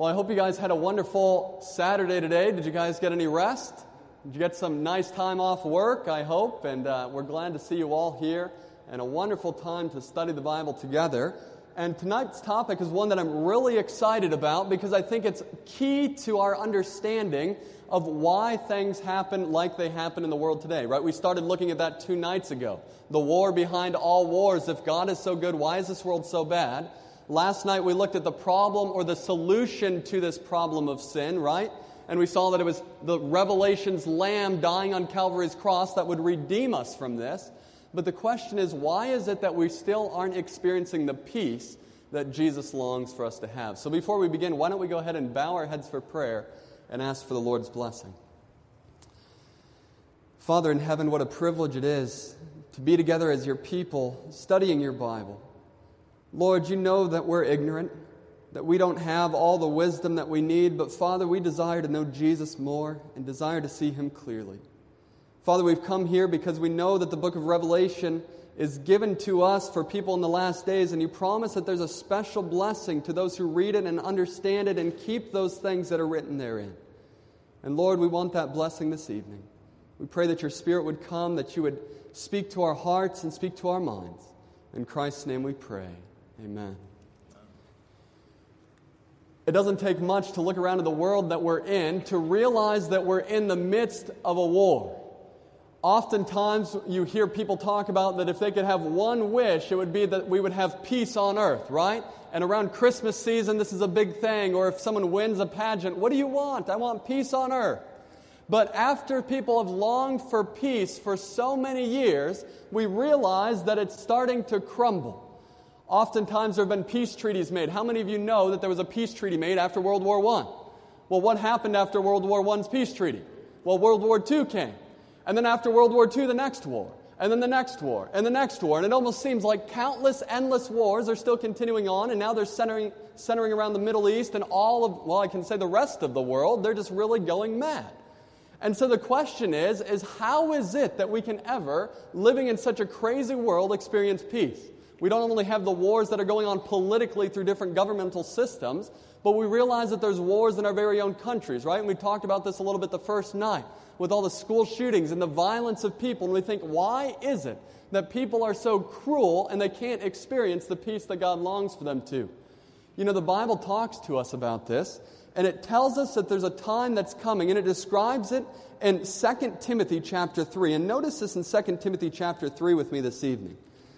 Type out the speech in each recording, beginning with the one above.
Well, I hope you guys had a wonderful Saturday today. Did you guys get any rest? Did you get some nice time off work, I hope? And we're glad to see you all here and a wonderful time to study the Bible together. And tonight's topic is one that I'm really excited about because I think it's key to our understanding of why things happen like they happen in the world today, right? We started looking at that 2 nights ago. The war behind all wars. If God is so good, why is this world so bad? Last night we looked at the problem or the solution to this problem of sin, right? And we saw that it was the Revelation's Lamb dying on Calvary's cross that would redeem us from this. But the question is, why is it that we still aren't experiencing the peace that Jesus longs for us to have? So before we begin, why don't we go ahead and bow our heads for prayer and ask for the Lord's blessing. Father in heaven, what a privilege it is to be together as your people, studying your Bible. Lord, you know that we're ignorant, that we don't have all the wisdom that we need, but Father, we desire to know Jesus more and desire to see Him clearly. Father, we've come here because we know that the book of Revelation is given to us for people in the last days, and you promise that there's a special blessing to those who read it and understand it and keep those things that are written therein. And Lord, we want that blessing this evening. We pray that your Spirit would come, that you would speak to our hearts and speak to our minds. In Christ's name we pray. Amen. It doesn't take much to look around at the world that we're in to realize that we're in the midst of a war. Oftentimes you hear people talk about that if they could have one wish, it would be that we would have peace on earth, right? And around Christmas season, this is a big thing. Or if someone wins a pageant, what do you want? I want peace on earth. But after people have longed for peace for so many years, we realize that it's starting to crumble. Oftentimes there have been peace treaties made. How many of you know that there was a peace treaty made after World War I? Well, what happened after World War I's peace treaty? Well, World War II came. And then after World War II, the next war. And then the next war. And the next war. And it almost seems like countless, endless wars are still continuing on. And now they're centering around the Middle East and all of, well, I can say the rest of the world. They're just really going mad. And so the question is how is it that we can ever, living in such a crazy world, experience peace? We don't only have the wars that are going on politically through different governmental systems, but we realize that there's wars in our very own countries, right? And we talked about this a little bit the first night with all the school shootings and the violence of people. And we think, why is it that people are so cruel and they can't experience the peace that God longs for them to? You know, the Bible talks to us about this, and it tells us that there's a time that's coming, and it describes it in 2 Timothy chapter 3. And notice this in 2 Timothy chapter 3 with me this evening.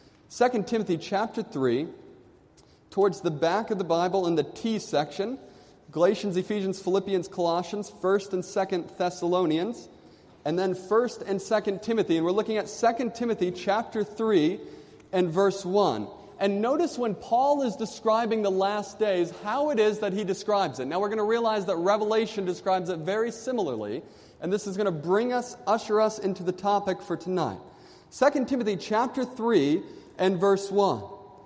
2 Timothy chapter 3, towards the back of the Bible in the T section, Galatians, Ephesians, Philippians, Colossians, 1st and 2nd Thessalonians, and then 1st and 2nd Timothy. And we're looking at 2 Timothy chapter 3 and verse 1. And notice when Paul is describing the last days, how it is that he describes it. Now we're going to realize that Revelation describes it very similarly, and this is going to usher us into the topic for tonight. 2 Timothy chapter 3 and verse 1.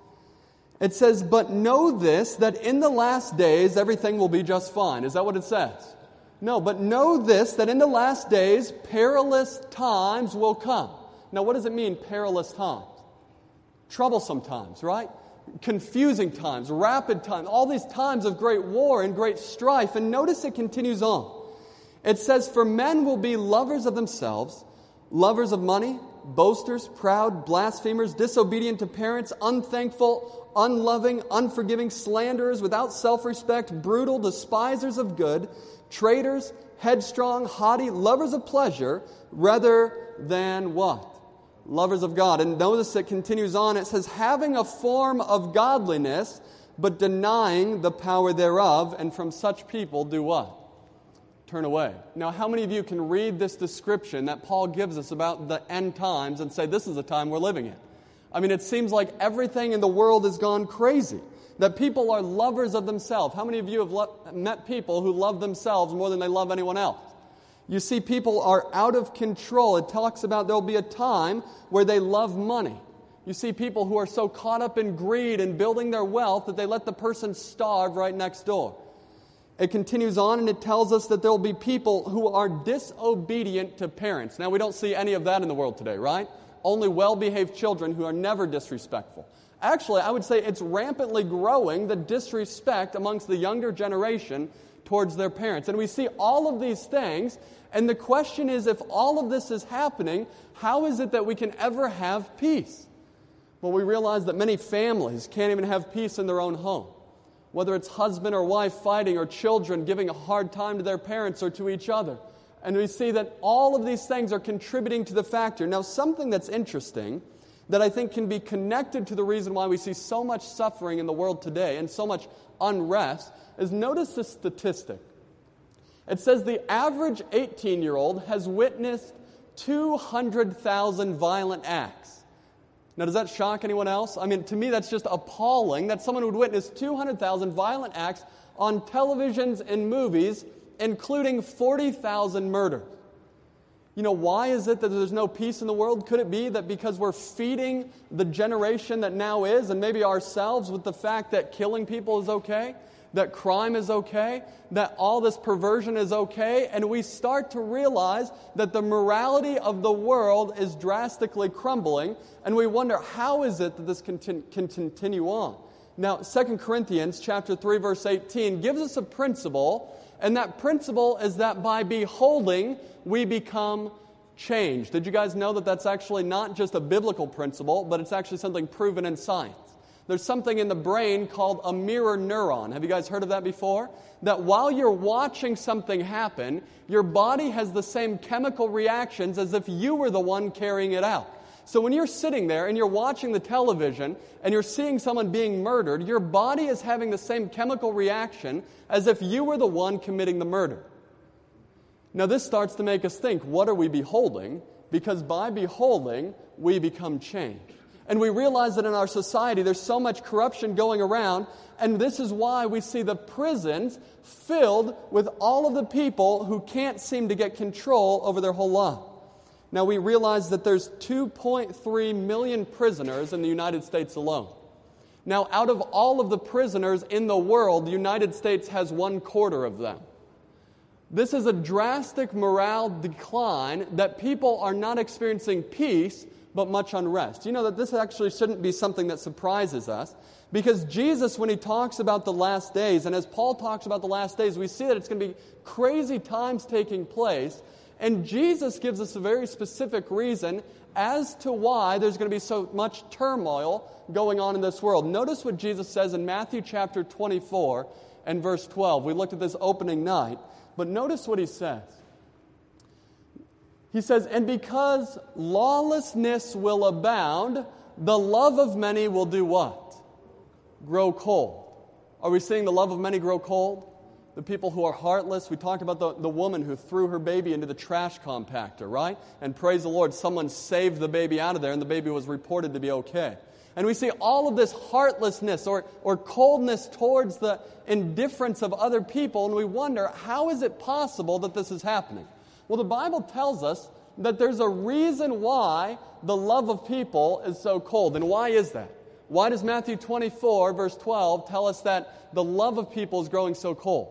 It says, "But know this, that in the last days everything will be just fine." Is that what it says? No, but know this, that in the last days perilous times will come. Now what does it mean, perilous times? Troublesome times, right? Confusing times, rapid times, all these times of great war and great strife. And notice it continues on. It says, "For men will be lovers of themselves, lovers of money, boasters, proud, blasphemers, disobedient to parents, unthankful, unloving, unforgiving, slanderers, without self-respect, brutal, despisers of good, traitors, headstrong, haughty, lovers of pleasure, rather than" what? Lovers of God. And notice it continues on. It says, "having a form of godliness, but denying the power thereof, and from such people do" what? Turn away. Now, how many of you can read this description that Paul gives us about the end times and say, this is the time we're living in? I mean, it seems like everything in the world has gone crazy. That people are lovers of themselves. How many of you have met people who love themselves more than they love anyone else? You see, people are out of control. It talks about there'll be a time where they love money. You see people who are so caught up in greed and building their wealth that they let the person starve right next door. It continues on and it tells us that there will be people who are disobedient to parents. Now, we don't see any of that in the world today, right? Only well-behaved children who are never disrespectful. Actually, I would say it's rampantly growing, the disrespect amongst the younger generation towards their parents. And we see all of these things, and the question is, if all of this is happening, how is it that we can ever have peace? Well, we realize that many families can't even have peace in their own home. Whether it's husband or wife fighting or children giving a hard time to their parents or to each other. And we see that all of these things are contributing to the factor. Now, something that's interesting that I think can be connected to the reason why we see so much suffering in the world today and so much unrest is, notice this statistic. It says the average 18-year-old has witnessed 200,000 violent acts. Now, does that shock anyone else? I mean, to me, that's just appalling that someone would witness 200,000 violent acts on televisions and movies, including 40,000 murders. You know, why is it that there's no peace in the world? Could it be that because we're feeding the generation that now is, and maybe ourselves, with the fact that killing people is okay, that crime is okay, that all this perversion is okay, and we start to realize that the morality of the world is drastically crumbling, and we wonder, how is it that this can continue on? Now, 2 Corinthians chapter 3, verse 18 gives us a principle, and that principle is that by beholding, we become changed. Did you guys know that that's actually not just a biblical principle, but it's actually something proven in science? There's something in the brain called a mirror neuron. Have you guys heard of that before? That while you're watching something happen, your body has the same chemical reactions as if you were the one carrying it out. So when you're sitting there and you're watching the television and you're seeing someone being murdered, your body is having the same chemical reaction as if you were the one committing the murder. Now this starts to make us think, what are we beholding? Because by beholding, we become changed. And we realize that in our society there's so much corruption going around, and this is why we see the prisons filled with all of the people who can't seem to get control over their whole life. Now, we realize that there's 2.3 million prisoners in the United States alone. Now, out of all of the prisoners in the world, the United States has 1/4 of them. This is a drastic morale decline that people are not experiencing peace, but much unrest. You know that this actually shouldn't be something that surprises us, because Jesus, when he talks about the last days, and as Paul talks about the last days, we see that it's going to be crazy times taking place. And Jesus gives us a very specific reason as to why there's going to be so much turmoil going on in this world. Notice what Jesus says in Matthew chapter 24 and verse 12. We looked at this opening night, but notice what he says. He says, "And because lawlessness will abound, the love of many will do what? Grow cold." Are we seeing the love of many grow cold? The people who are heartless. We talked about the woman who threw her baby into the trash compactor, right? And praise the Lord, someone saved the baby out of there, and the baby was reported to be okay. And we see all of this heartlessness or coldness towards the indifference of other people, and we wonder, how is it possible that this is happening? Well, the Bible tells us that there's a reason why the love of people is so cold. And why is that? Why does Matthew 24, verse 12, tell us that the love of people is growing so cold?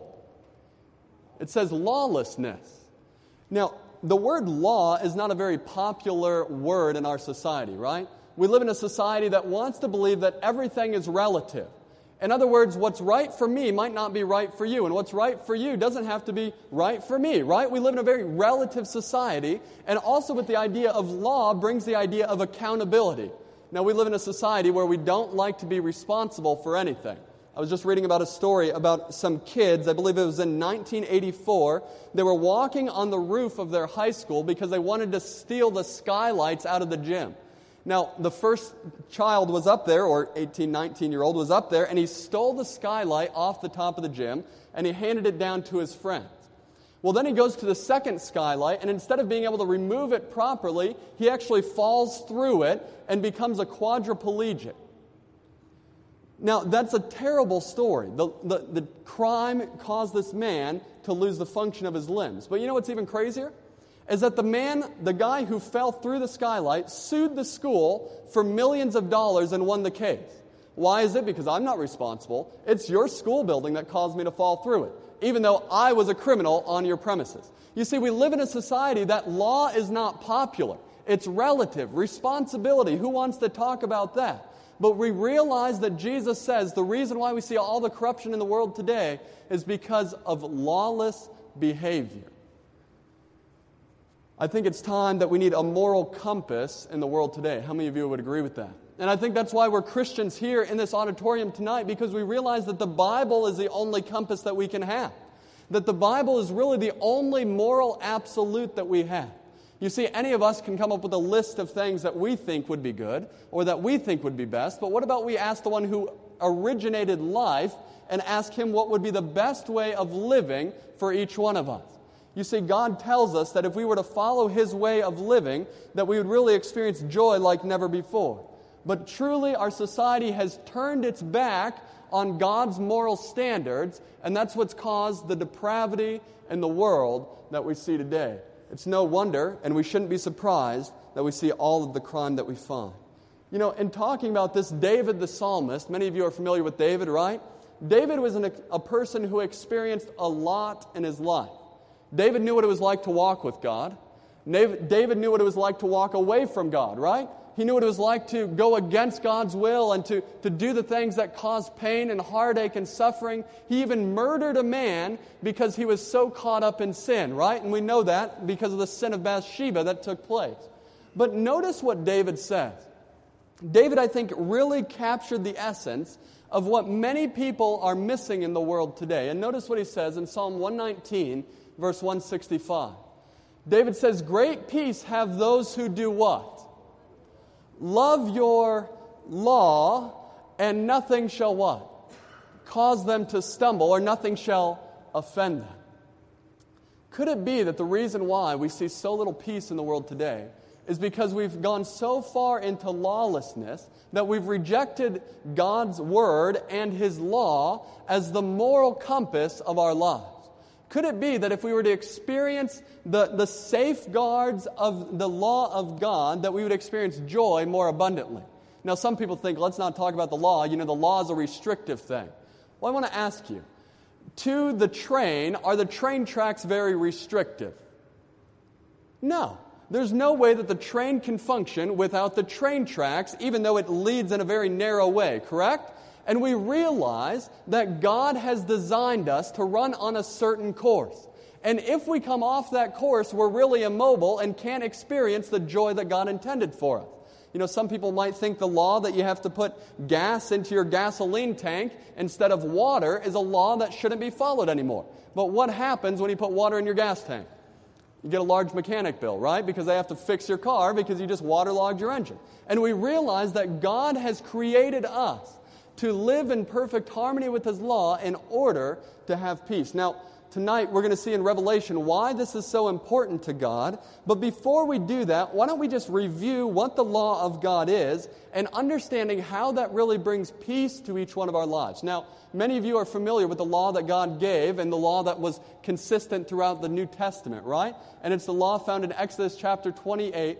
It says lawlessness. Now, the word law is not a very popular word in our society, right? We live in a society that wants to believe that everything is relative. In other words, what's right for me might not be right for you, and what's right for you doesn't have to be right for me, right? We live in a very relative society, and also with the idea of law brings the idea of accountability. Now, we live in a society where we don't like to be responsible for anything. I was just reading about a story about some kids, I believe it was in 1984. They were walking on the roof of their high school because they wanted to steal the skylights out of the gym. Now, the first child was up there, or 18, 19-year-old was up there, and he stole the skylight off the top of the gym, and he handed it down to his friends. Well, then he goes to the second skylight, and instead of being able to remove it properly, he actually falls through it and becomes a quadriplegic. Now, that's a terrible story. The crime caused this man to lose the function of his limbs. But you know what's even crazier? Is that the guy who fell through the skylight, sued the school for millions of dollars and won the case. Why is it? Because I'm not responsible. It's your school building that caused me to fall through it, even though I was a criminal on your premises. You see, we live in a society that law is not popular. It's relative. Responsibility, who wants to talk about that? But we realize that Jesus says the reason why we see all the corruption in the world today is because of lawless behavior. I think it's time that we need a moral compass in the world today. How many of you would agree with that? And I think that's why we're Christians here in this auditorium tonight, because we realize that the Bible is the only compass that we can have. That the Bible is really the only moral absolute that we have. You see, any of us can come up with a list of things that we think would be good or that we think would be best, but what about we ask the one who originated life and ask him what would be the best way of living for each one of us? You see, God tells us that if we were to follow His way of living, that we would really experience joy like never before. But truly, our society has turned its back on God's moral standards, and that's what's caused the depravity in the world that we see today. It's no wonder, and we shouldn't be surprised, that we see all of the crime that we find. You know, in talking about this, David the psalmist, many of you are familiar with David, right? David was a person who experienced a lot in his life. David knew what it was like to walk with God. David knew what it was like to walk away from God, right? He knew what it was like to go against God's will and to do the things that cause pain and heartache and suffering. He even murdered a man because he was so caught up in sin, right? And we know that because of the sin of Bathsheba that took place. But notice what David says. David, I think, really captured the essence of what many people are missing in the world today. And notice what he says in Psalm 119, verse 165. David says, "Great peace have those who do what? Love your law, and nothing shall what? Cause them to stumble, or nothing shall offend them." Could it be that the reason why we see so little peace in the world today is because we've gone so far into lawlessness that we've rejected God's word and His law as the moral compass of our lives? Could it be that if we were to experience the safeguards of the law of God, that we would experience joy more abundantly? Now, some people think, let's not talk about the law. You know, the law is a restrictive thing. Well, I want to ask you, to the train, are the train tracks very restrictive? No. There's no way that the train can function without the train tracks, even though it leads in a very narrow way, correct? And we realize that God has designed us to run on a certain course. And if we come off that course, we're really immobile and can't experience the joy that God intended for us. You know, some people might think the law that you have to put gas into your gasoline tank instead of water is a law that shouldn't be followed anymore. But what happens when you put water in your gas tank? You get a large mechanic bill, right? Because they have to fix your car because you just waterlogged your engine. And we realize that God has created us to live in perfect harmony with His law in order to have peace. Now, tonight we're going to see in Revelation why this is so important to God. But before we do that, why don't we just review what the law of God is and understanding how that really brings peace to each one of our lives. Now, many of you are familiar with the law that God gave and the law that was consistent throughout the New Testament, right? And it's the law found in Exodus chapter 20,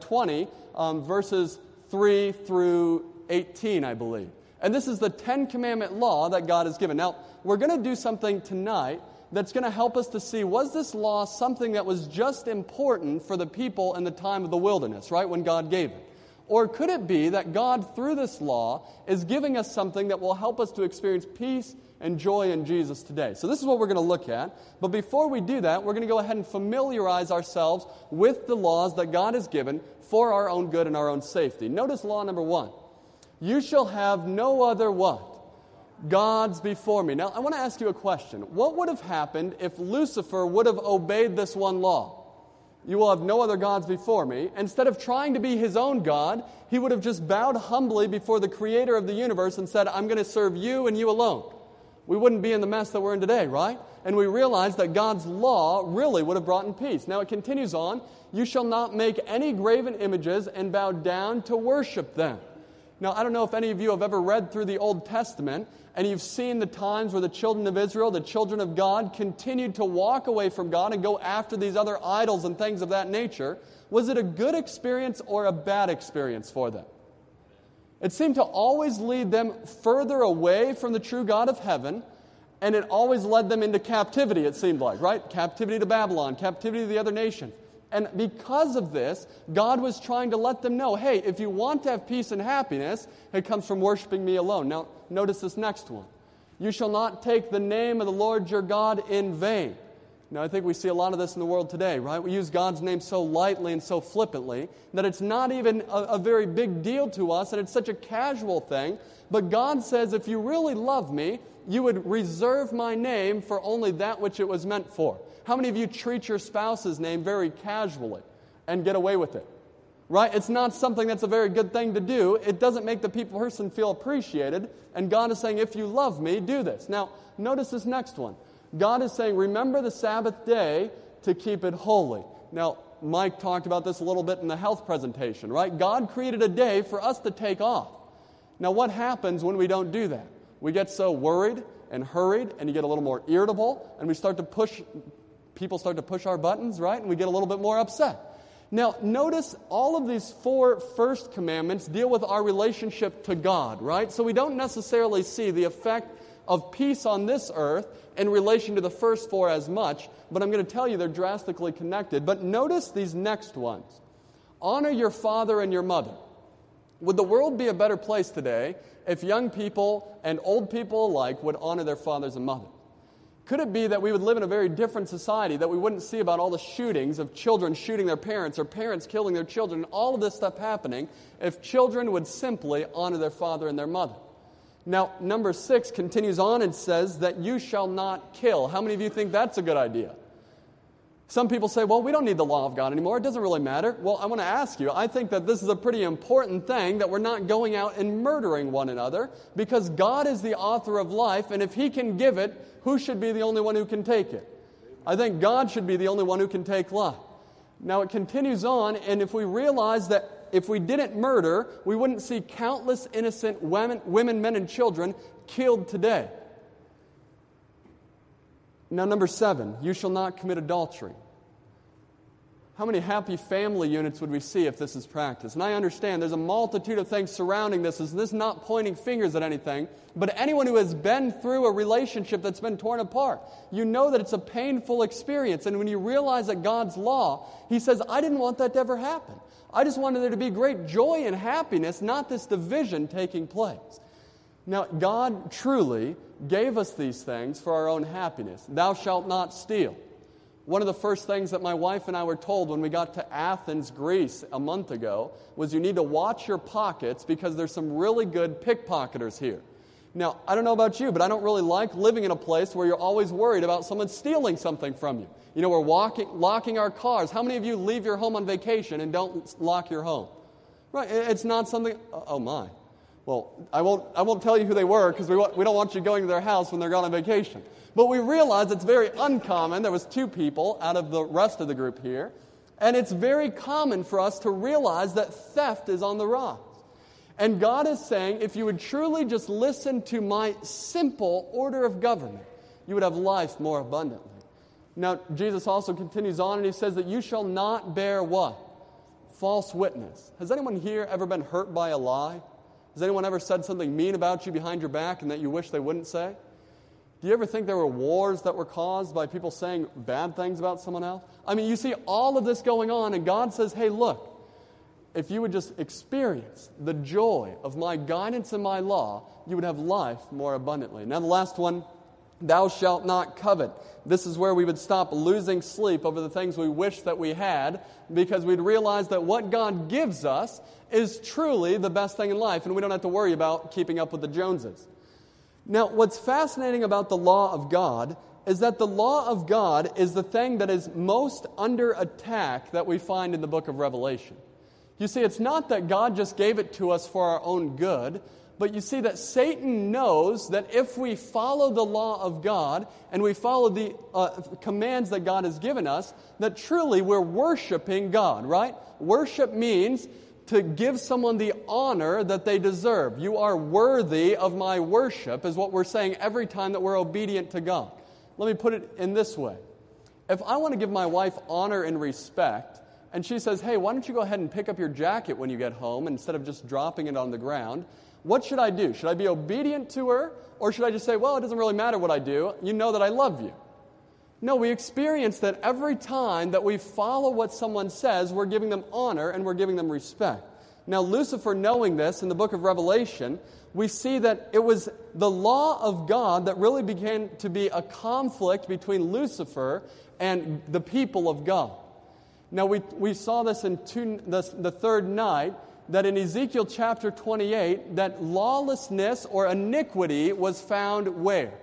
verses 3 through 18, I believe. And this is the 10 Commandment law that God has given. Now, we're going to do something tonight that's going to help us to see, was this law something that was just important for the people in the time of the wilderness, right, when God gave it? Or could it be that God, through this law, is giving us something that will help us to experience peace and joy in Jesus today? So this is what we're going to look at. But before we do that, we're going to go ahead and familiarize ourselves with the laws that God has given for our own good and our own safety. Notice law number 1. You shall have no other what? Gods before me. Now, I want to ask you a question. What would have happened if Lucifer would have obeyed this one law? You will have no other gods before me. Instead of trying to be his own God, he would have just bowed humbly before the creator of the universe and said, I'm going to serve you and you alone. We wouldn't be in the mess that we're in today, right? And we realize that God's law really would have brought in peace. Now it continues on, you shall not make any graven images and bow down to worship them. Now, I don't know if any of you have ever read through the Old Testament and you've seen the times where the children of Israel, the children of God, continued to walk away from God and go after these other idols and things of that nature. Was it a good experience or a bad experience for them? It seemed to always lead them further away from the true God of heaven, and it always led them into captivity, it seemed like, right? Captivity to Babylon, captivity to the other nations. And because of this, God was trying to let them know, hey, if you want to have peace and happiness, it comes from worshiping me alone. Now, notice this next one. You shall not take the name of the Lord your God in vain. Now, I think we see a lot of this in the world today, right? We use God's name so lightly and so flippantly that it's not even a very big deal to us, and it's such a casual thing. But God says, if you really love me, you would reserve my name for only that which it was meant for. How many of you treat your spouse's name very casually and get away with it? Right? It's not something that's a very good thing to do. It doesn't make the person feel appreciated. And God is saying, if you love me, do this. Now, notice this next one. God is saying, remember the Sabbath day to keep it holy. Now, Mike talked about this a little bit in the health presentation, right? God created a day for us to take off. Now, what happens when we don't do that? We get so worried and hurried, and you get a little more irritable, and people start to push our buttons, right? And we get a little bit more upset. Now, notice all of these 4 first commandments deal with our relationship to God, right? So we don't necessarily see the effect of peace on this earth in relation to the first 4 as much, but I'm going to tell you they're drastically connected. But notice these next ones. Honor your father and your mother. Would the world be a better place today if young people and old people alike would honor their fathers and mothers? Could it be that we would live in a very different society, that we wouldn't see about all the shootings of children shooting their parents or parents killing their children, and all of this stuff happening, if children would simply honor their father and their mother? Now, number 6 continues on and says that you shall not kill. How many of you think that's a good idea? Some people say, well, we don't need the law of God anymore. It doesn't really matter. Well, I want to ask you, I think that this is a pretty important thing, that we're not going out and murdering one another, because God is the author of life, and if He can give it, who should be the only one who can take it? I think God should be the only one who can take life. Now, it continues on, and if we realize that if we didn't murder, we wouldn't see countless innocent women, men, and children killed today. Now, number 7, you shall not commit adultery. How many happy family units would we see if this is practiced? And I understand there's a multitude of things surrounding this. This is not pointing fingers at anything, but anyone who has been through a relationship that's been torn apart, you know that it's a painful experience. And when you realize that God's law, He says, I didn't want that to ever happen. I just wanted there to be great joy and happiness, not this division taking place. Now, God truly gave us these things for our own happiness. Thou shalt not steal. One of the first things that my wife and I were told when we got to Athens, Greece, a month ago, was you need to watch your pockets because there's some really good pickpocketers here. Now, I don't know about you, but I don't really like living in a place where you're always worried about someone stealing something from you. You know, we're locking our cars. How many of you leave your home on vacation and don't lock your home? Right? It's not something, oh my. Well, I won't tell you who they were because we don't want you going to their house when they're gone on vacation. But we realize it's very uncommon. There was 2 people out of the rest of the group here. And it's very common for us to realize that theft is on the rise. And God is saying, if you would truly just listen to my simple order of government, you would have life more abundantly. Now, Jesus also continues on and He says that you shall not bear what? False witness. Has anyone here ever been hurt by a lie? Has anyone ever said something mean about you behind your back and that you wish they wouldn't say? Do you ever think there were wars that were caused by people saying bad things about someone else? I mean, you see all of this going on, and God says, hey, look, if you would just experience the joy of my guidance and my law, you would have life more abundantly. Now, the last one, thou shalt not covet. This is where we would stop losing sleep over the things we wish that we had, because we'd realize that what God gives us is truly the best thing in life, and we don't have to worry about keeping up with the Joneses. Now, what's fascinating about the law of God is that the law of God is the thing that is most under attack that we find in the book of Revelation. You see, it's not that God just gave it to us for our own good, but you see that Satan knows that if we follow the law of God and we follow the commands that God has given us, that truly we're worshiping God, right? Worship means to give someone the honor that they deserve. You are worthy of my worship is what we're saying every time that we're obedient to God. Let me put it in this way. If I want to give my wife honor and respect, and she says, hey, why don't you go ahead and pick up your jacket when you get home instead of just dropping it on the ground, what should I do? Should I be obedient to her, or should I just say, well, it doesn't really matter what I do. You know that I love you. No, we experience that every time that we follow what someone says, we're giving them honor and we're giving them respect. Now, Lucifer, knowing this in the book of Revelation, we see that it was the law of God that really began to be a conflict between Lucifer and the people of God. Now, we saw this in the third night, that in Ezekiel chapter 28, that lawlessness or iniquity was found where?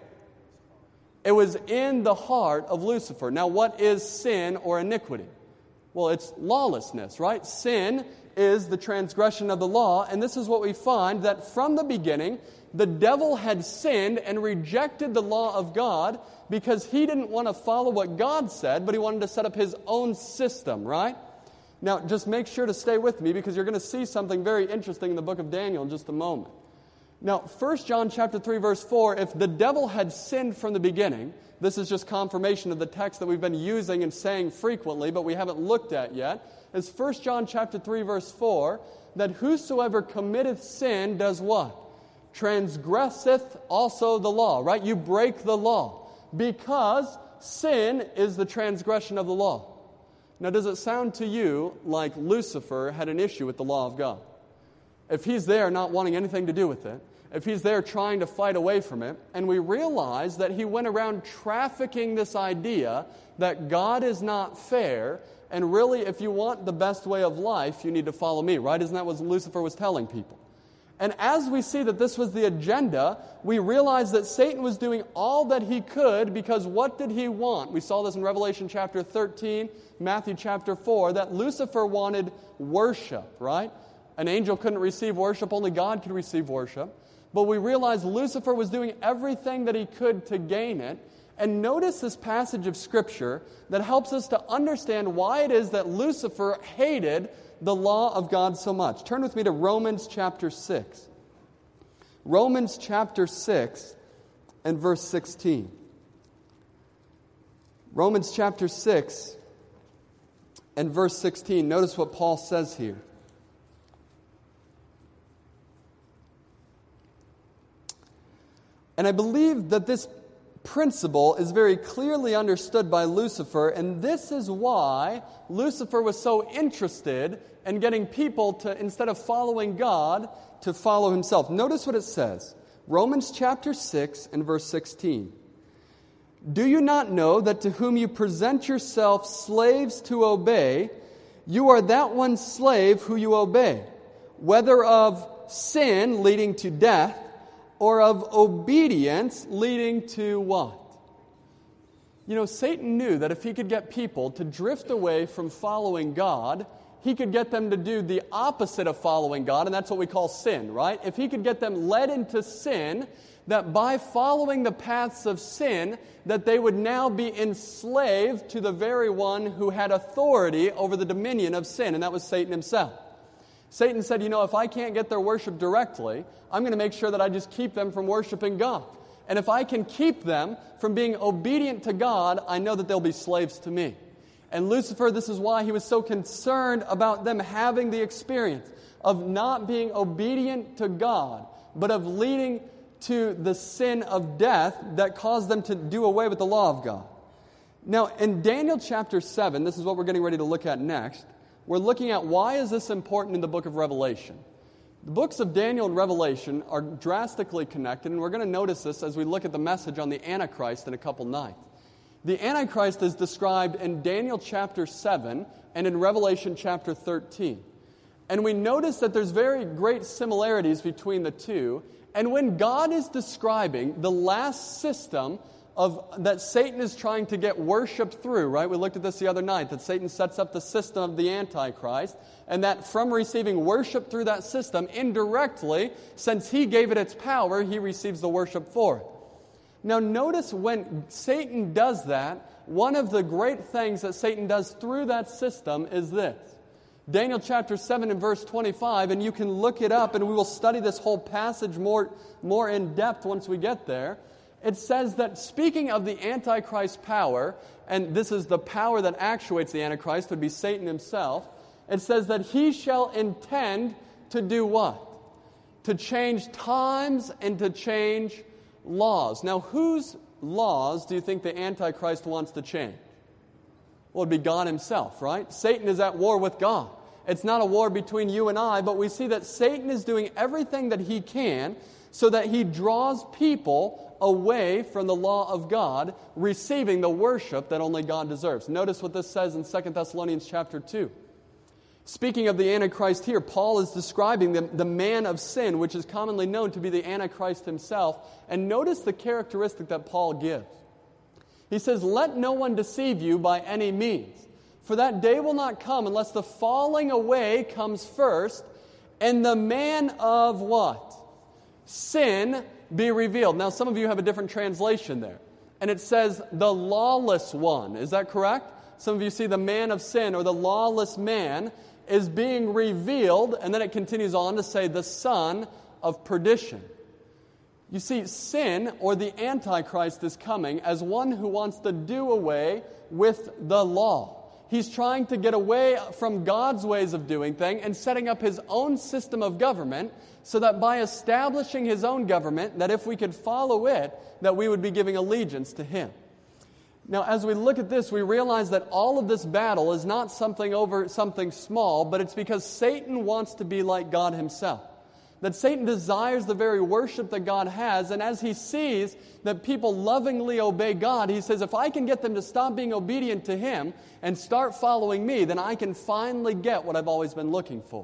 It was in the heart of Lucifer. Now, what is sin or iniquity? Well, it's lawlessness, right? Sin is the transgression of the law, and this is what we find, that from the beginning, the devil had sinned and rejected the law of God because he didn't want to follow what God said, but he wanted to set up his own system, right? Now, just make sure to stay with me because you're going to see something very interesting in the book of Daniel in just a moment. Now, 1 John chapter 3, verse 4, if the devil had sinned from the beginning, this is just confirmation of the text that we've been using and saying frequently, but we haven't looked at yet, is 1 John chapter 3, verse 4, that whosoever committeth sin does what? Transgresseth also the law, right? You break the law because sin is the transgression of the law. Now, does it sound to you like Lucifer had an issue with the law of God? If he's there not wanting anything to do with it, if he's there trying to fight away from it, and we realize that he went around trafficking this idea that God is not fair, and really if you want the best way of life, you need to follow me, right? Isn't that what Lucifer was telling people? And as we see that this was the agenda, we realize that Satan was doing all that he could because what did he want? We saw this in Revelation chapter 13, Matthew chapter 4, that Lucifer wanted worship, right? An angel couldn't receive worship, only God could receive worship. But we realize Lucifer was doing everything that he could to gain it. And notice this passage of Scripture that helps us to understand why it is that Lucifer hated the law of God so much. Turn with me to Romans chapter 6. Romans chapter 6 and verse 16. Romans chapter 6 and verse 16. Notice what Paul says here. And I believe that this principle is very clearly understood by Lucifer, and this is why Lucifer was so interested in getting people to, instead of following God, to follow himself. Notice what it says. Romans chapter 6 and verse 16. Do you not know that to whom you present yourselves slaves to obey, you are that one slave who you obey, whether of sin leading to death, or of obedience leading to what? You know, Satan knew that if he could get people to drift away from following God, he could get them to do the opposite of following God, and that's what we call sin, right? If he could get them led into sin, that by following the paths of sin, that they would now be enslaved to the very one who had authority over the dominion of sin, and that was Satan himself. Satan said, you know, if I can't get their worship directly, I'm going to make sure that I just keep them from worshiping God. And if I can keep them from being obedient to God, I know that they'll be slaves to me. And Lucifer, this is why he was so concerned about them having the experience of not being obedient to God, but of leading to the sin of death that caused them to do away with the law of God. Now, in Daniel chapter 7, this is what we're getting ready to look at next. We're looking at why is this important in the book of Revelation. The books of Daniel and Revelation are drastically connected, and we're going to notice this as we look at the message on the Antichrist in a couple nights. The Antichrist is described in Daniel chapter 7 and in Revelation chapter 13. And we notice that there's very great similarities between the two. And when God is describing the last system that Satan is trying to get worship through, right? We looked at this the other night, that Satan sets up the system of the Antichrist, and that from receiving worship through that system, indirectly, since he gave it its power, he receives the worship for it. Now notice when Satan does that, one of the great things that Satan does through that system is this. Daniel chapter 7 and verse 25, and you can look it up, and we will study this whole passage more in depth once we get there. It says that speaking of the Antichrist power, and this is the power that actuates the Antichrist, would be Satan himself, it says that he shall intend to do what? To change times and to change laws. Now, whose laws do you think the Antichrist wants to change? Well, it'd be God himself, right? Satan is at war with God. It's not a war between you and I, but we see that Satan is doing everything that he can so that he draws people away from the law of God, receiving the worship that only God deserves. Notice what this says in 2 Thessalonians chapter 2. Speaking of the Antichrist here, Paul is describing the man of sin, which is commonly known to be the Antichrist himself. And notice the characteristic that Paul gives. He says, "Let no one deceive you by any means, for that day will not come unless the falling away comes first, and the man of" what? "Sin be revealed." Now, some of you have a different translation there. And it says, "the lawless one." Is that correct? Some of you see the man of sin, or the lawless man, is being revealed, and then it continues on to say, "the son of perdition." You see, sin, or the Antichrist, is coming as one who wants to do away with the law. He's trying to get away from God's ways of doing things and setting up his own system of government, so that by establishing his own government, that if we could follow it, that we would be giving allegiance to him. Now, as we look at this, we realize that all of this battle is not something over something small, but it's because Satan wants to be like God himself. That Satan desires the very worship that God has, and as he sees that people lovingly obey God, he says, if I can get them to stop being obedient to him and start following me, then I can finally get what I've always been looking for.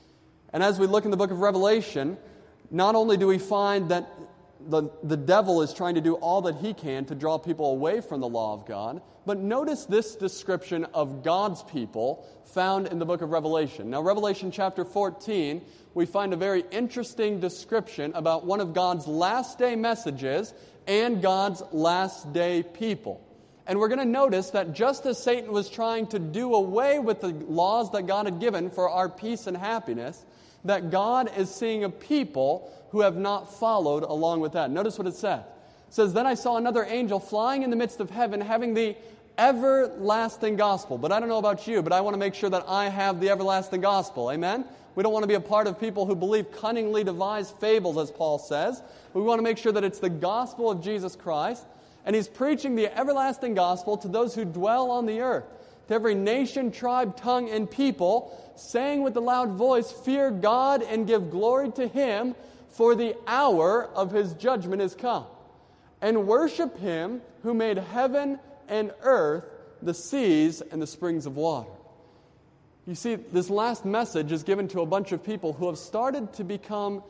And as we look in the book of Revelation, not only do we find that the devil is trying to do all that he can to draw people away from the law of God, but notice this description of God's people found in the book of Revelation. Now, Revelation chapter 14, we find a very interesting description about one of God's last day messages and God's last day people. And we're going to notice that just as Satan was trying to do away with the laws that God had given for our peace and happiness, that God is seeing a people who have not followed along with that. Notice what it says. It says, "Then I saw another angel flying in the midst of heaven, having the everlasting gospel." But I don't know about you, but I want to make sure that I have the everlasting gospel. Amen? We don't want to be a part of people who believe cunningly devised fables, as Paul says. We want to make sure that it's the gospel of Jesus Christ. And he's preaching the everlasting gospel to those who dwell on the earth, to every nation, tribe, tongue, and people, saying with a loud voice, "Fear God and give glory to him, for the hour of his judgment is come. And worship him who made heaven and earth, the seas, and the springs of water." You see, this last message is given to a bunch of people who have started to become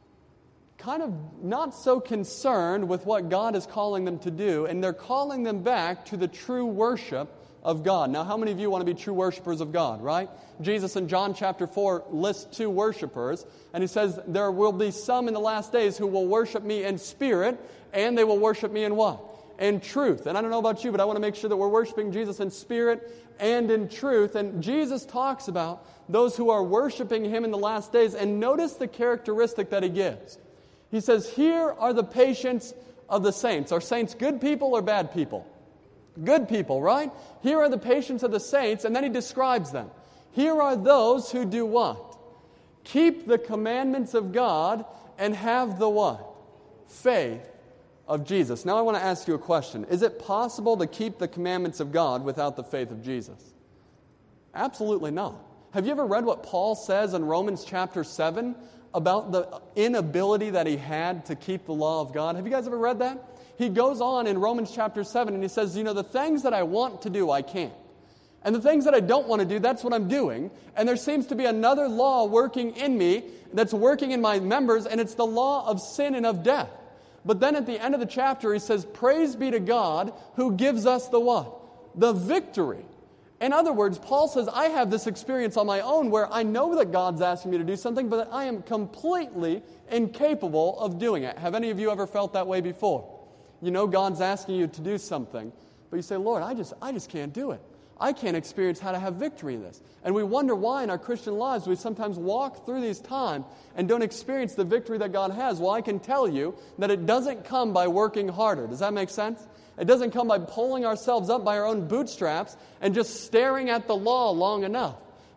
kind of not so concerned with what God is calling them to do, and they're calling them back to the true worship of God. Now, how many of you want to be true worshipers of God, right? Jesus in John chapter 4 lists two worshipers, and he says, there will be some in the last days who will worship me in spirit, and they will worship me in what? In truth. And I don't know about you, but I want to make sure that we're worshiping Jesus in spirit and in truth. And Jesus talks about those who are worshiping him in the last days, and notice the characteristic that he gives. He says, "Here are the patience of the saints." Are saints good people or bad people? Good people, right? Here are the patience of the saints, and then he describes them. Here are those who do what? Keep the commandments of God and have the what? Faith of Jesus. Now I want to ask you a question. Is it possible to keep the commandments of God without the faith of Jesus? Absolutely not. Have you ever read what Paul says in Romans chapter 7 about the inability that he had to keep the law of God? Have you guys ever read that? He goes on in Romans chapter 7 and he says, the things that I want to do, I can't. And the things that I don't want to do, that's what I'm doing. And there seems to be another law working in me that's working in my members, and it's the law of sin and of death. But then at the end of the chapter, he says, praise be to God who gives us the what? The victory. In other words, Paul says, I have this experience on my own where I know that God's asking me to do something, but I am completely incapable of doing it. Have any of you ever felt that way before? You know God's asking you to do something, but you say, Lord, I just can't do it. I can't experience how to have victory in this. And we wonder why in our Christian lives we sometimes walk through these times and don't experience the victory that God has. Well, I can tell you that it doesn't come by working harder. Does that make sense? It doesn't come by pulling ourselves up by our own bootstraps and just staring at the law long enough.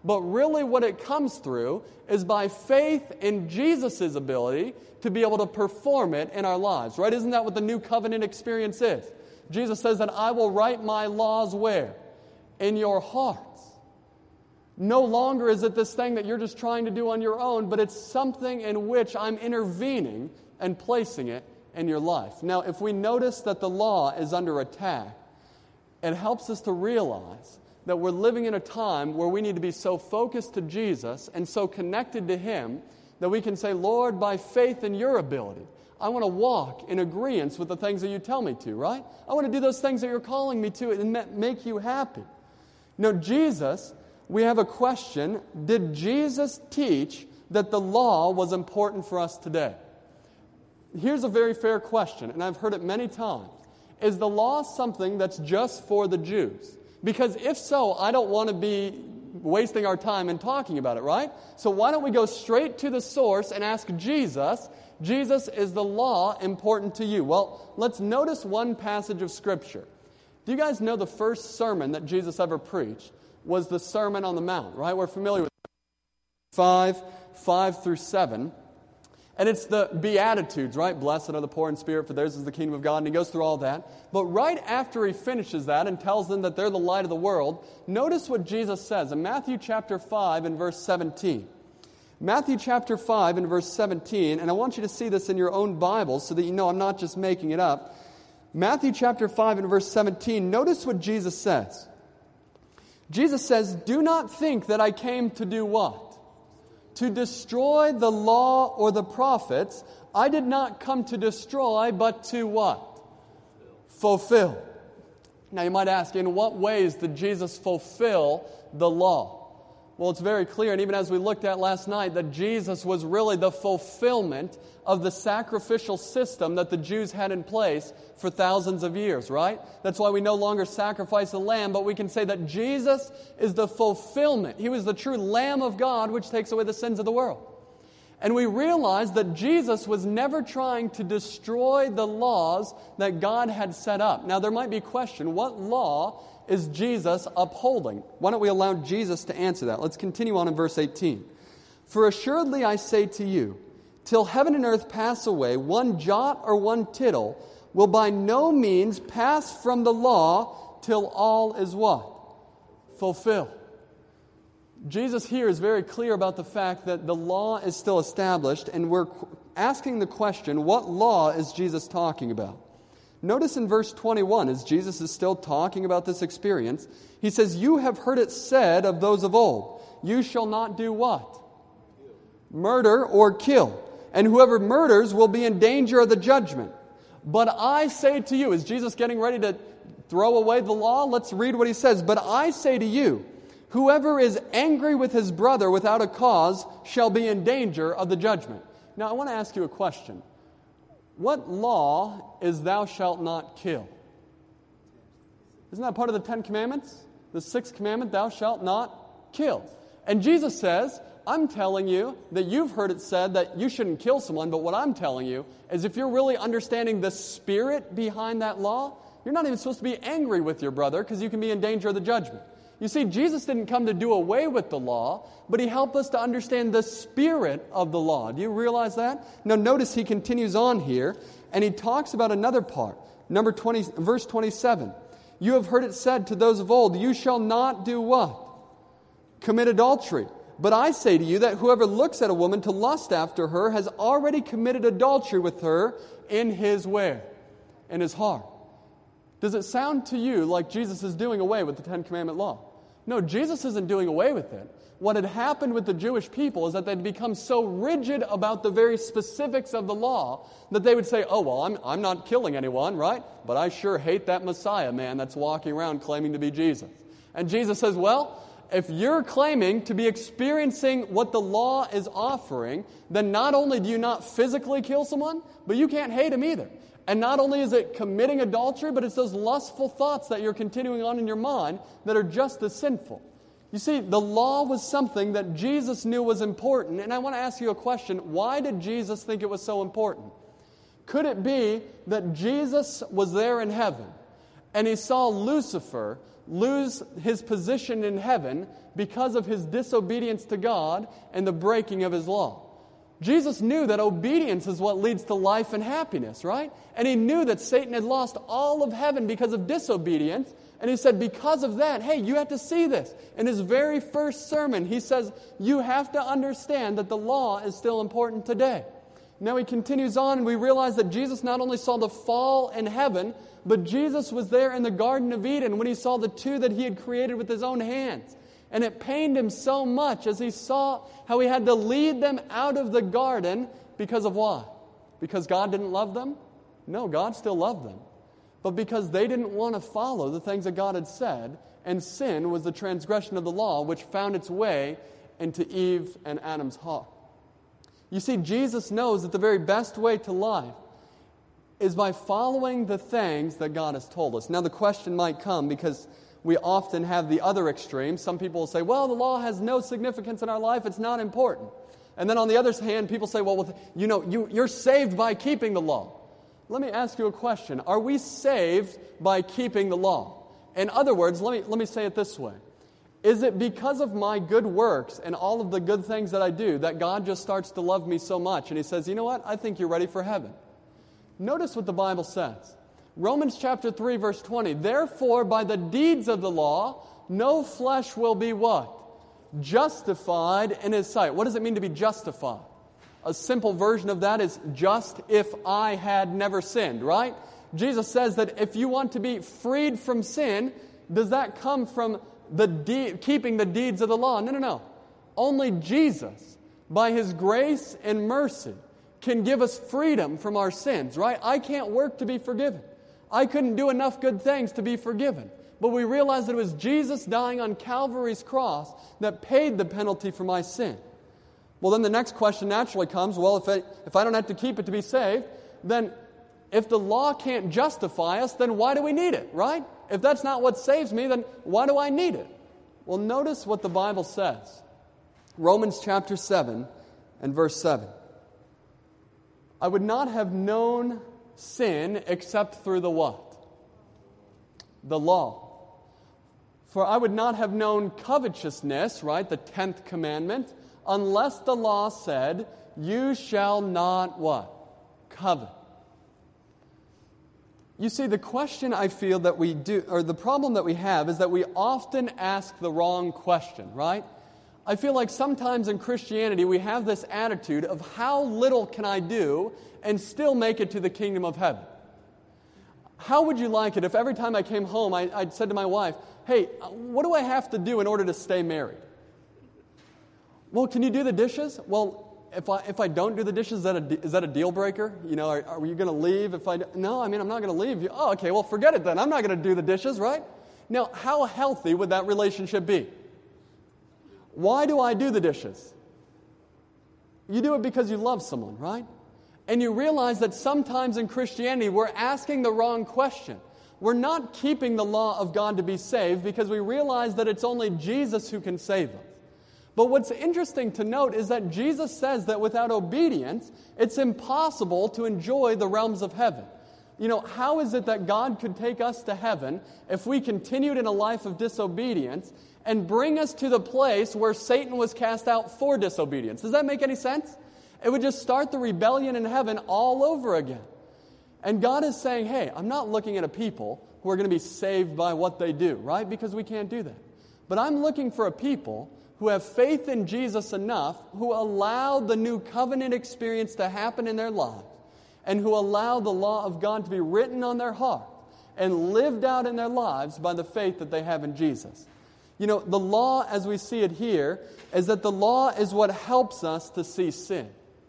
But really what it comes through is by faith in Jesus' ability to be able to perform it in our lives, right? Isn't that what the new covenant experience is? Jesus says that I will write my laws where? In your hearts. No longer is it this thing that you're just trying to do on your own, but it's something in which I'm intervening and placing it in your life. Now, if we notice that the law is under attack, it helps us to realize that we're living in a time where we need to be so focused to Jesus and so connected to Him that we can say, Lord, by faith in your ability, I want to walk in agreement with the things that you tell me to, right? I want to do those things that you're calling me to and make you happy. Now, Jesus, we have a question. Did Jesus teach that the law was important for us today? Here's a very fair question, and I've heard it many times. Is the law something that's just for the Jews? Because if so, I don't want to be wasting our time in talking about it, right? So why don't we go straight to the source and ask Jesus, Jesus, is the law important to you? Well, let's notice one passage of Scripture. Do you guys know the first sermon that Jesus ever preached was the Sermon on the Mount, right? We're familiar with 5 through 7. And it's the Beatitudes, right? Blessed are the poor in spirit, for theirs is the kingdom of God. And he goes through all that. But right after he finishes that and tells them that they're the light of the world, notice what Jesus says in Matthew chapter 5 and verse 17. Matthew chapter 5 and verse 17, and I want you to see this in your own Bible so that you know I'm not just making it up. Matthew chapter 5 and verse 17, notice what Jesus says. Jesus says, do not think that I came to do what? To destroy the law or the prophets. I did not come to destroy, but to what? Fulfill. Now you might ask, in what ways did Jesus fulfill the law? Well, it's very clear, and even as we looked at last night, that Jesus was really the fulfillment of the sacrificial system that the Jews had in place for thousands of years, right? That's why we no longer sacrifice a lamb, but we can say that Jesus is the fulfillment. He was the true Lamb of God, which takes away the sins of the world. And we realize that Jesus was never trying to destroy the laws that God had set up. Now, there might be a question, what law is Jesus upholding? Why don't we allow Jesus to answer that? Let's continue on in verse 18. For assuredly I say to you, till heaven and earth pass away, one jot or one tittle will by no means pass from the law till all is what? Fulfilled. Jesus here is very clear about the fact that the law is still established, and we're asking the question, what law is Jesus talking about? Notice in verse 21, as Jesus is still talking about this experience, he says, you have heard it said of those of old, you shall not do what? Murder or kill. And whoever murders will be in danger of the judgment. But I say to you, is Jesus getting ready to throw away the law? Let's read what he says. But I say to you, whoever is angry with his brother without a cause shall be in danger of the judgment. Now I want to ask you a question. What law is thou shalt not kill? Isn't that part of the 10 Commandments? The 6th commandment, thou shalt not kill. And Jesus says, I'm telling you that you've heard it said that you shouldn't kill someone, but what I'm telling you is if you're really understanding the spirit behind that law, you're not even supposed to be angry with your brother because you can be in danger of the judgment. You see, Jesus didn't come to do away with the law, but He helped us to understand the spirit of the law. Do you realize that? Now notice He continues on here, and He talks about another part. Verse 27. You have heard it said to those of old, you shall not do what? Commit adultery. But I say to you that whoever looks at a woman to lust after her has already committed adultery with her in his where? In his heart. Does it sound to you like Jesus is doing away with the 10 Commandment law? No, Jesus isn't doing away with it. What had happened with the Jewish people is that they'd become so rigid about the very specifics of the law that they would say, oh, well, I'm not killing anyone, right? But I sure hate that Messiah man that's walking around claiming to be Jesus. And Jesus says, well, if you're claiming to be experiencing what the law is offering, then not only do you not physically kill someone, but you can't hate him either. And not only is it committing adultery, but it's those lustful thoughts that you're continuing on in your mind that are just as sinful. You see, the law was something that Jesus knew was important. And I want to ask you a question. Why did Jesus think it was so important? Could it be that Jesus was there in heaven, And he saw Lucifer lose his position in heaven because of his disobedience to God and the breaking of his law. Jesus knew that obedience is what leads to life and happiness, right? And he knew that Satan had lost all of heaven because of disobedience. And he said, because of that, hey, you have to see this. In his very first sermon, he says, you have to understand that the law is still important today. Now he continues on, and we realize that Jesus not only saw the fall in heaven, but Jesus was there in the Garden of Eden when he saw the two that he had created with his own hands. And it pained him so much as he saw how he had to lead them out of the garden because of why? Because God didn't love them? No, God still loved them. But because they didn't want to follow the things that God had said, and sin was the transgression of the law which found its way into Eve and Adam's heart. You see, Jesus knows that the very best way to life is by following the things that God has told us. Now the question might come because we often have the other extreme. Some people will say, well, the law has no significance in our life, it's not important. And then on the other hand, people say, well, you're saved by keeping the law. Let me ask you a question. Are we saved by keeping the law? In other words, let me say it this way. Is it because of my good works and all of the good things that I do that God just starts to love me so much and He says, you know what, I think you're ready for heaven? Notice what the Bible says. Romans chapter 3, verse 20. Therefore, by the deeds of the law, no flesh will be what? Justified in His sight. What does it mean to be justified? A simple version of that is just if I had never sinned, right? Jesus says that if you want to be freed from sin, does that come from keeping the deeds of the law? No. Only Jesus, by His grace and mercy, can give us freedom from our sins, right? I can't work to be forgiven. I couldn't do enough good things to be forgiven. But we realize that it was Jesus dying on Calvary's cross that paid the penalty for my sin. Well, then the next question naturally comes, well, if I don't have to keep it to be saved, then if the law can't justify us, then why do we need it, right? If that's not what saves me, then why do I need it? Well, notice what the Bible says. Romans chapter 7 and verse 7. I would not have known sin except through the what? The law. For I would not have known covetousness, right, the 10th commandment, unless the law said, you shall not what? Covet. You see, the question I feel that we do, or the problem that we have, is that we often ask the wrong question, right? I feel like sometimes in Christianity we have this attitude of how little can I do and still make it to the kingdom of heaven? How would you like it if every time I came home I'd said to my wife, hey, what do I have to do in order to stay married? Well, can you do the dishes? Well, if I don't do the dishes, is that a deal breaker? You know, are you going to leave if I... No, I'm not going to leave. Oh, okay, well, forget it then. I'm not going to do the dishes, right? Now, how healthy would that relationship be? Why do I do the dishes? You do it because you love someone, right? And you realize that sometimes in Christianity we're asking the wrong question. We're not keeping the law of God to be saved because we realize that it's only Jesus who can save us. But what's interesting to note is that Jesus says that without obedience, it's impossible to enjoy the realms of heaven. You know, how is it that God could take us to heaven if we continued in a life of disobedience and bring us to the place where Satan was cast out for disobedience? Does that make any sense? It would just start the rebellion in heaven all over again. And God is saying, hey, I'm not looking at a people who are going to be saved by what they do, right? Because we can't do that. But I'm looking for a people who have faith in Jesus enough, who allow the new covenant experience to happen in their lives, and who allow the law of God to be written on their heart and lived out in their lives by the faith that they have in Jesus. You know, the law, as we see it here, is that the law is what helps us to see sin.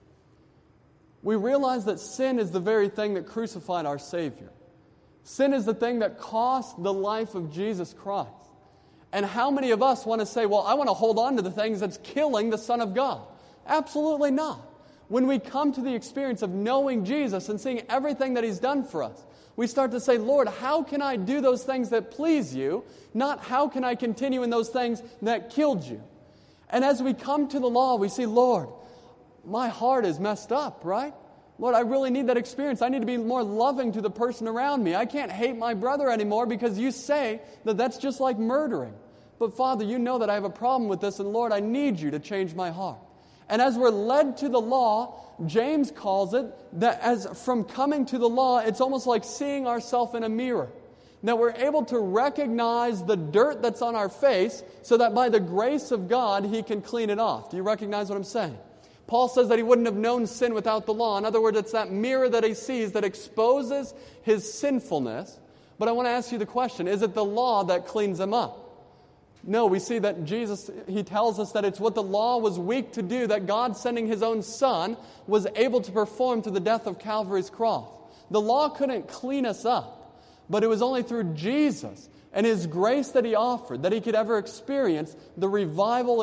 We realize that sin is the very thing that crucified our Savior. Sin is the thing that cost the life of Jesus Christ. And how many of us want to say, well, I want to hold on to the things that's killing the Son of God? Absolutely not. When we come to the experience of knowing Jesus and seeing everything that He's done for us, we start to say, Lord, how can I do those things that please You, not how can I continue in those things that killed You? And as we come to the law, we see, Lord, my heart is messed up, right? Lord, I really need that experience. I need to be more loving to the person around me. I can't hate my brother anymore because you say that that's just like murdering. But Father, you know that I have a problem with this, and Lord, I need you to change my heart. And as we're led to the law, James calls it that as from coming to the law, it's almost like seeing ourselves in a mirror. That we're able to recognize the dirt that's on our face so that by the grace of God, He can clean it off. Do you recognize what I'm saying? Paul says that he wouldn't have known sin without the law. In other words, it's that mirror that he sees that exposes his sinfulness. But I want to ask you the question, is it the law that cleans him up? No, we see that Jesus, He tells us that it's what the law was weak to do, that God sending His own Son was able to perform through the death of Calvary's cross. The law couldn't clean us up, but it was only through Jesus and His grace that He offered that He could ever experience the revival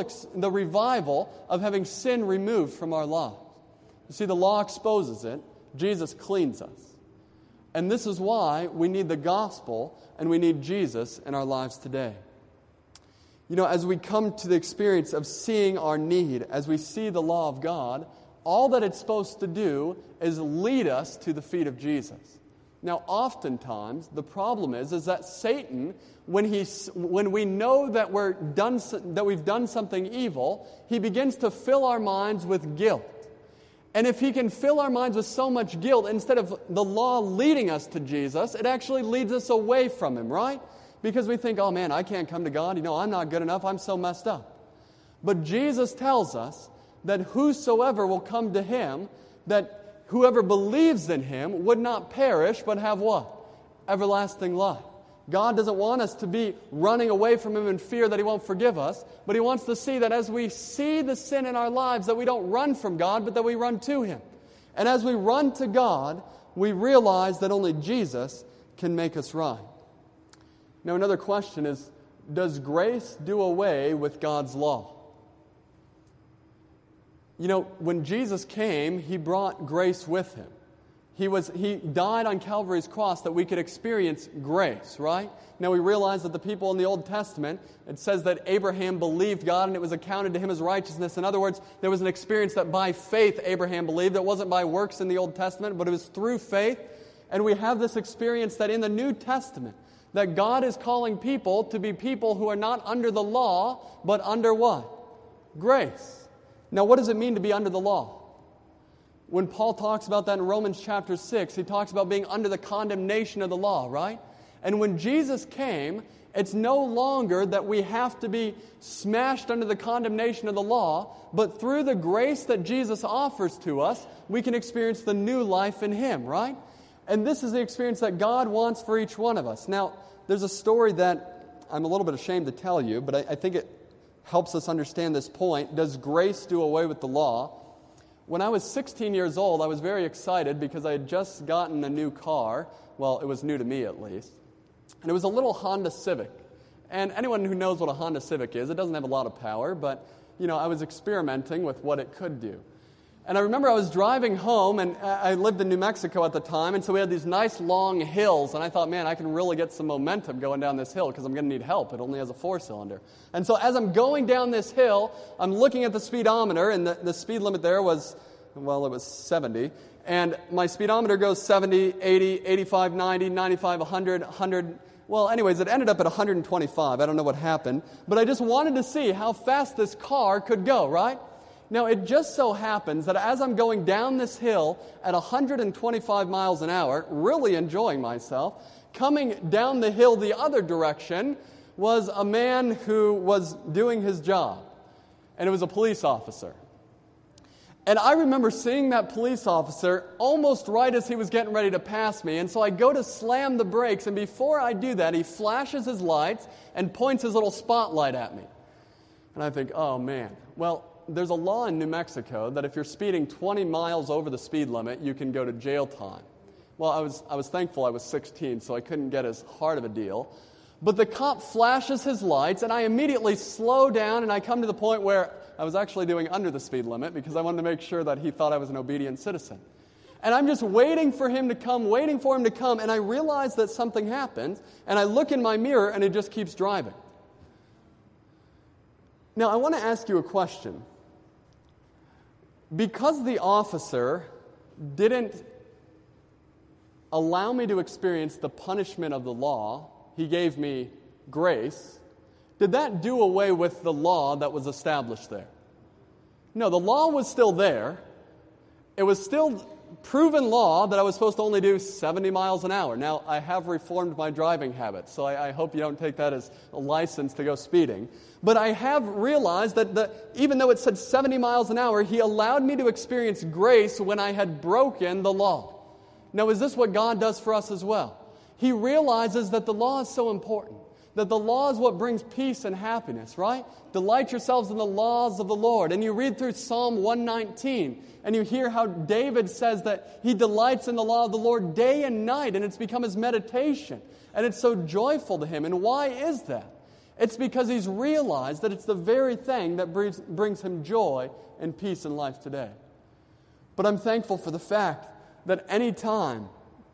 of having sin removed from our lives. You see, the law exposes it. Jesus cleans us. And this is why we need the gospel and we need Jesus in our lives today. You know, as we come to the experience of seeing our need, as we see the law of God, all that it's supposed to do is lead us to the feet of Jesus. Now, oftentimes, the problem is that Satan, when we know that we've done something evil, he begins to fill our minds with guilt. And if he can fill our minds with so much guilt, instead of the law leading us to Jesus, it actually leads us away from Him, right? Because we think, oh man, I can't come to God. You know, I'm not good enough. I'm so messed up. But Jesus tells us that whosoever will come to Him, that whoever believes in Him would not perish, but have what? Everlasting life. God doesn't want us to be running away from Him in fear that He won't forgive us, but He wants to see that as we see the sin in our lives, that we don't run from God, but that we run to Him. And as we run to God, we realize that only Jesus can make us right. Now, another question is, does grace do away with God's law? You know, when Jesus came, He brought grace with Him. He died on Calvary's cross that we could experience grace, right? Now we realize that the people in the Old Testament, it says that Abraham believed God and it was accounted to him as righteousness. In other words, there was an experience that by faith Abraham believed. It wasn't by works in the Old Testament, but it was through faith. And we have this experience that in the New Testament, that God is calling people to be people who are not under the law, but under what? Grace. Now, what does it mean to be under the law? When Paul talks about that in Romans chapter 6, he talks about being under the condemnation of the law, right? And when Jesus came, it's no longer that we have to be smashed under the condemnation of the law, but through the grace that Jesus offers to us, we can experience the new life in Him, right? And this is the experience that God wants for each one of us. Now, there's a story that I'm a little bit ashamed to tell you, but I think it helps us understand this point. Does grace do away with the law? When I was 16 years old, I was very excited because I had just gotten a new car. Well, it was new to me at least. And it was a little Honda Civic. And anyone who knows what a Honda Civic is, it doesn't have a lot of power, but, you know, I was experimenting with what it could do. And I remember I was driving home, and I lived in New Mexico at the time, and so we had these nice long hills, and I thought, man, I can really get some momentum going down this hill because I'm going to need help. It only has a 4-cylinder. And so as I'm going down this hill, I'm looking at the speedometer, and the speed limit there was, well, it was 70. And my speedometer goes 70, 80, 85, 90, 95, 100, 100. Well, anyways, it ended up at 125. I don't know what happened. But I just wanted to see how fast this car could go, right? Now, it just so happens that as I'm going down this hill at 125 miles an hour, really enjoying myself, coming down the hill the other direction was a man who was doing his job. And it was a police officer. And I remember seeing that police officer almost right as he was getting ready to pass me. And so I go to slam the brakes, and before I do that, he flashes his lights and points his little spotlight at me. And I think, oh man. Well, there's a law in New Mexico that if you're speeding 20 miles over the speed limit, you can go to jail time. Well, I was thankful I was 16, so I couldn't get as hard of a deal. But the cop flashes his lights, and I immediately slow down, and I come to the point where I was actually doing under the speed limit because I wanted to make sure that he thought I was an obedient citizen. And I'm just waiting for him to come, and I realize that something happens, and I look in my mirror, and it just keeps driving. Now, I want to ask you a question. Because the officer didn't allow me to experience the punishment of the law. He gave me grace. Did that do away with the law that was established there? No, the law was still there. It was still proven law that I was supposed to only do 70 miles an hour. Now, I have reformed my driving habits, so I hope you don't take that as a license to go speeding. But I have realized that even though it said 70 miles an hour, He allowed me to experience grace when I had broken the law. Now, is this what God does for us as well? He realizes that the law is so important, that the law is what brings peace and happiness, right? Delight yourselves in the laws of the Lord. And you read through Psalm 119, and you hear how David says that he delights in the law of the Lord day and night, and it's become his meditation. And it's so joyful to him. And why is that? It's because he's realized that it's the very thing that brings him joy and peace in life today. But I'm thankful for the fact that any time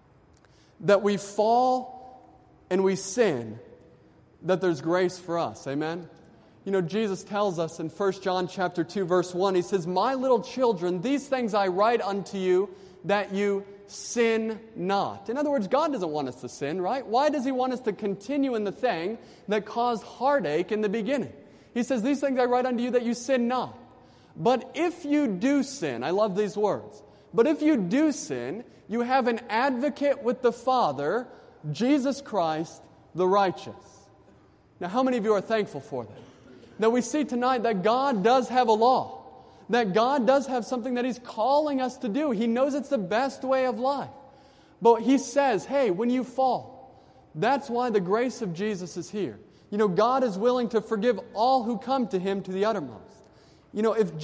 that we fall and we sin, that there's grace for us. Amen? You know, Jesus tells us in 1 John chapter 2, verse 1, He says, "My little children, these things I write unto you, that you sin not." In other words, God doesn't want us to sin, right? Why does He want us to continue in the thing that caused heartache in the beginning? He says, "These things I write unto you, that you sin not. But if you do sin," I love these words, "but if you do sin, you have an advocate with the Father, Jesus Christ, the righteous." Now, how many of you are thankful for that? That we see tonight that God does have a law. That God does have something that He's calling us to do. He knows it's the best way of life. But He says, hey, when you fall, that's why the grace of Jesus is here. You know, God is willing to forgive all who come to Him to the uttermost. You know, if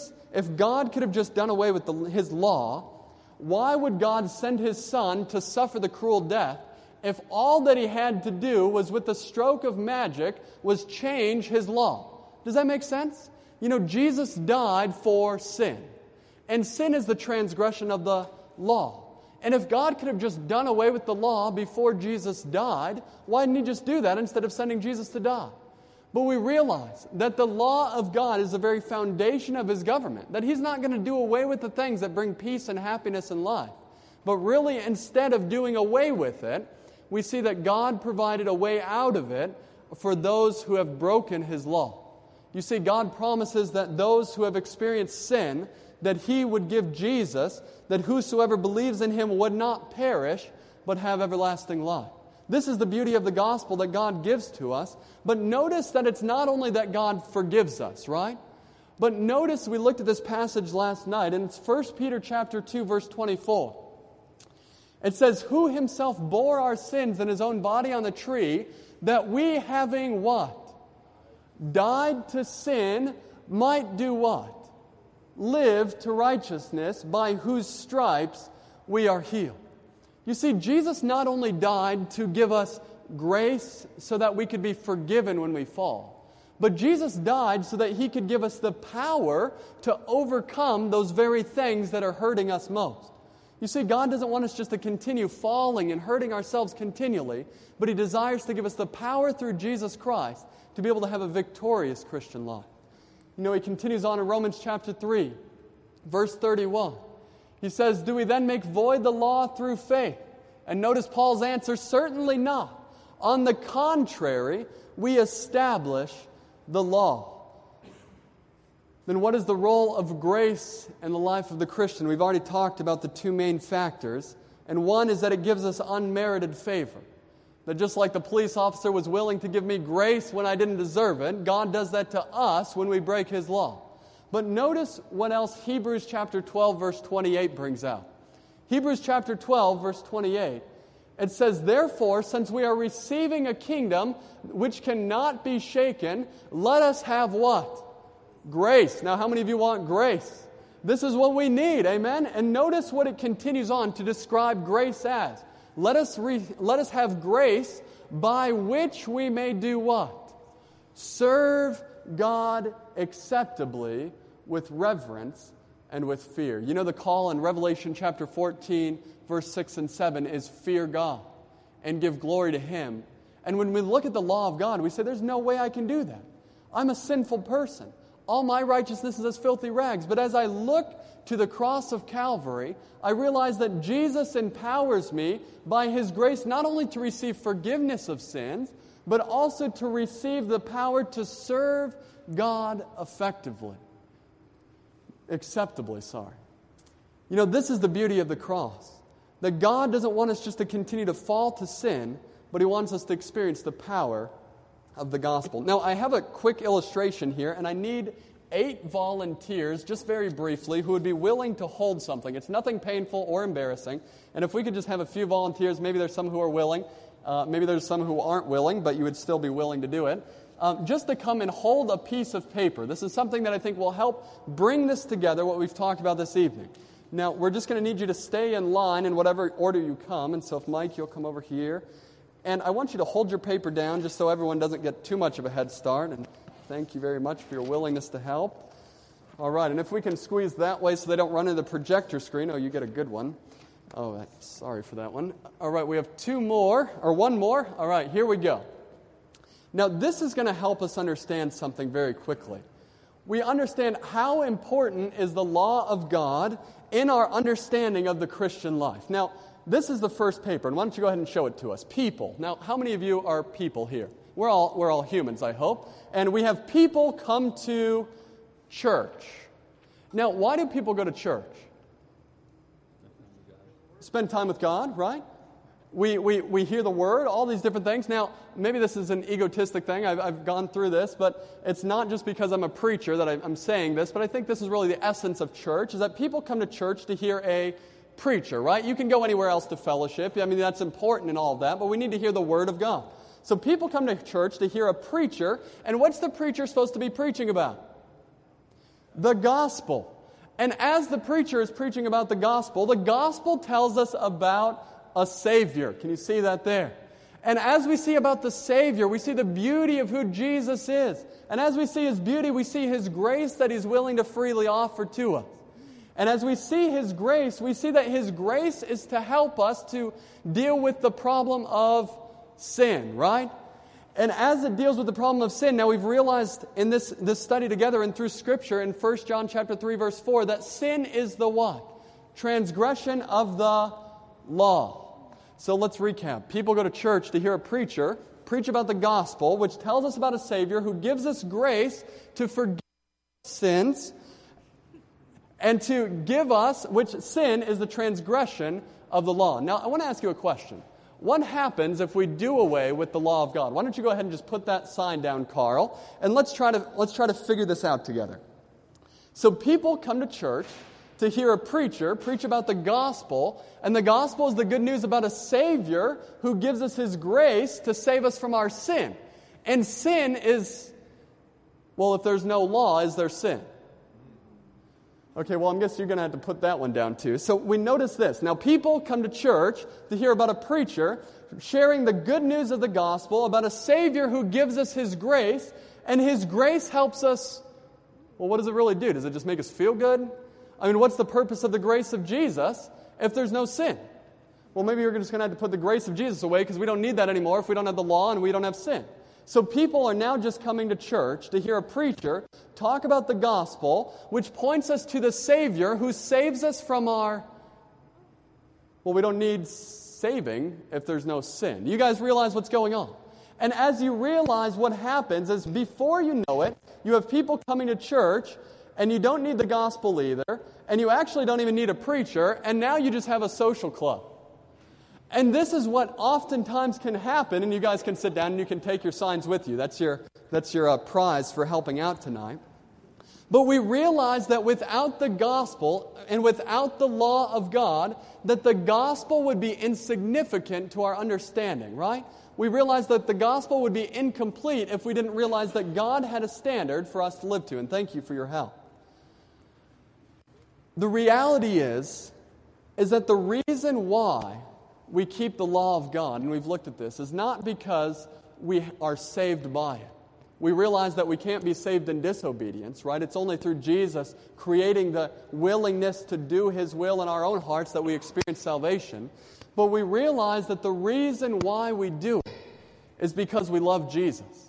God could have just done away with His law, why would God send His Son to suffer the cruel death if all that He had to do was, with the stroke of magic, was change His law? Does that make sense? You know, Jesus died for sin. And sin is the transgression of the law. And if God could have just done away with the law before Jesus died, why didn't He just do that instead of sending Jesus to die? But we realize that the law of God is the very foundation of His government. That He's not going to do away with the things that bring peace and happiness in life. But really, instead of doing away with it, we see that God provided a way out of it for those who have broken His law. You see, God promises that those who have experienced sin, that He would give Jesus, that whosoever believes in Him would not perish, but have everlasting life. This is the beauty of the gospel that God gives to us. But notice that it's not only that God forgives us, right? But notice, we looked at this passage last night, and it's 1 Peter chapter 2, verse 24. It says, "Who Himself bore our sins in His own body on the tree, that we having" what? "Died to sin, might do" what? "Live to righteousness, by whose stripes we are healed." You see, Jesus not only died to give us grace so that we could be forgiven when we fall, but Jesus died so that He could give us the power to overcome those very things that are hurting us most. You see, God doesn't want us just to continue falling and hurting ourselves continually, but He desires to give us the power through Jesus Christ to be able to have a victorious Christian life. You know, He continues on in Romans chapter 3, verse 31. He says, "Do we then make void the law through faith?" And notice Paul's answer, "Certainly not. On the contrary, we establish the law." Then what is the role of grace in the life of the Christian? We've already talked about the two main factors. And one is that it gives us unmerited favor. That just like the police officer was willing to give me grace when I didn't deserve it, God does that to us when we break His law. But notice what else Hebrews chapter 12, verse 28 brings out. Hebrews chapter 12, verse 28. It says, "Therefore, since we are receiving a kingdom which cannot be shaken, let us have" what? Grace. Now, how many of you want grace? This is what we need, amen? And notice what it continues on to describe grace as. Let us have grace by which we may do what? Serve God acceptably with reverence and with fear. You know, the call in Revelation chapter 14, verse 6 and 7 is fear God and give glory to Him. And when we look at the law of God, we say, there's no way I can do that. I'm a sinful person. All my righteousness is as filthy rags. But as I look to the cross of Calvary, I realize that Jesus empowers me by His grace not only to receive forgiveness of sins, but also to receive the power to serve God acceptably. You know, this is the beauty of the cross. That God doesn't want us just to continue to fall to sin, but He wants us to experience the power of the gospel. Now, I have a quick illustration here, and I need 8 volunteers, just very briefly, who would be willing to hold something. It's nothing painful or embarrassing. And if we could just have a few volunteers, maybe there's some who are willing, maybe there's some who aren't willing, but you would still be willing to do it, just to come and hold a piece of paper. This is something that I think will help bring this together, what we've talked about this evening. Now, we're just going to need you to stay in line in whatever order you come. And so if Mike, you'll come over here. And I want you to hold your paper down just so everyone doesn't get too much of a head start. And thank you very much for your willingness to help. All right, and if we can squeeze that way so they don't run into the projector screen. Oh, you get a good one. Oh, sorry for that one. All right, we have one more. All right, here we go. Now, this is going to help us understand something very quickly. We understand how important is the law of God in our understanding of the Christian life. Now, this is the first paper, and why don't you go ahead and show it to us? People. Now, how many of you are people here? We're all humans, I hope. And we have people come to church. Now, why do people go to church? Spend time with God, right? We hear the Word, all these different things. Now, maybe this is an egotistic thing. I've gone through this, but it's not just because I'm a preacher that I'm saying this, but I think this is really the essence of church, is that people come to church to hear a preacher, right? You can go anywhere else to fellowship. I mean, that's important and all of that, but we need to hear the Word of God. So people come to church to hear a preacher, and what's the preacher supposed to be preaching about? The gospel. And as the preacher is preaching about the gospel tells us about a Savior. Can you see that there? And as we see about the Savior, we see the beauty of who Jesus is. And as we see His beauty, we see His grace that He's willing to freely offer to us. And as we see His grace, we see that His grace is to help us to deal with the problem of sin, right? And as it deals with the problem of sin, now we've realized in this study together and through Scripture in 1 John chapter 3, verse 4, that sin is the what? Transgression of the law. So let's recap. People go to church to hear a preacher preach about the gospel, which tells us about a Savior who gives us grace to forgive sins and to give us, which sin is the transgression of the law. Now, I want to ask you a question. What happens if we do away with the law of God? Why don't you go ahead and just put that sign down, Carl, and let's try to figure this out together. So people come to church to hear a preacher preach about the gospel, and the gospel is the good news about a Savior who gives us His grace to save us from our sin. And sin is, well, if there's no law, is there sin? Okay, well, I guess you're going to have to put that one down too. So we notice this. Now, people come to church to hear about a preacher sharing the good news of the gospel about a Savior who gives us His grace, and His grace helps us. Well, what does it really do? Does it just make us feel good? I mean, what's the purpose of the grace of Jesus if there's no sin? Well, maybe you're just going to have to put the grace of Jesus away because we don't need that anymore if we don't have the law and we don't have sin. So people are now just coming to church to hear a preacher talk about the gospel, which points us to the Savior who saves us from our... Well, we don't need saving if there's no sin. You guys realize what's going on? And as you realize what happens is before you know it, you have people coming to church and you don't need the gospel either, and you actually don't even need a preacher, and now you just have a social club. And this is what oftentimes can happen, and you guys can sit down and you can take your signs with you. That's your prize for helping out tonight. But we realize that without the gospel and without the law of God, that the gospel would be insignificant to our understanding, right? We realize that the gospel would be incomplete if we didn't realize that God had a standard for us to live to. And thank you for your help. The reality is that the reason why we keep the law of God, and we've looked at this, is not because we are saved by it. We realize that we can't be saved in disobedience, right? It's only through Jesus creating the willingness to do His will in our own hearts that we experience salvation. But we realize that the reason why we do it is because we love Jesus.